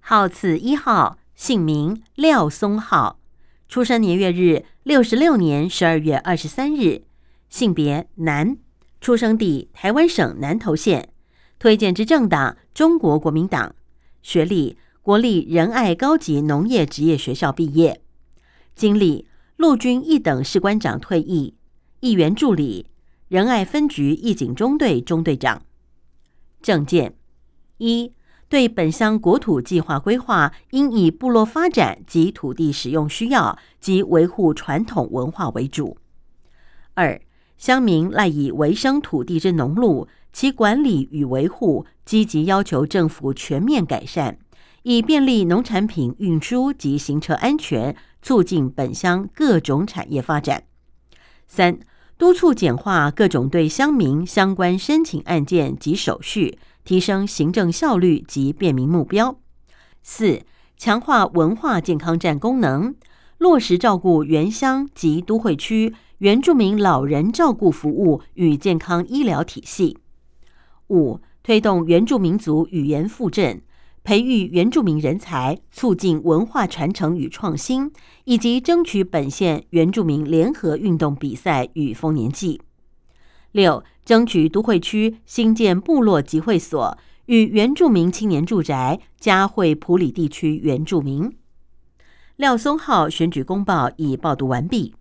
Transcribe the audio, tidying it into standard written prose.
号次1号，姓名廖松浩，出生年月日66年12月23日，性别男，出生地台湾省南投县，推荐之政党中国国民党，学历国立仁爱高级农业职业学校毕业，经历陆军一等士官长退役，议员助理，仁爱分局义警中队中队长。政见：一、对本乡国土计划规划应以部落发展及土地使用需要及维护传统文化为主。二、乡民赖以为生土地之农路，其管理与维护积极要求政府全面改善，以便利农产品运输及行车安全，促进本乡各种产业发展。三、督促简化各种对乡民相关申请案件及手续，提升行政效率及便民目标。四、强化文化健康站功能，落实照顾原乡及都会区原住民老人照顾服务与健康医疗体系。五、推动原住民族语言复振，培育原住民人才，促进文化传承与创新，以及争取本县原住民联合运动比赛与丰年祭。六、争取都会区新建部落集会所与原住民青年住宅，嘉惠埔里地区原住民。廖松浩选举公报已报读完毕。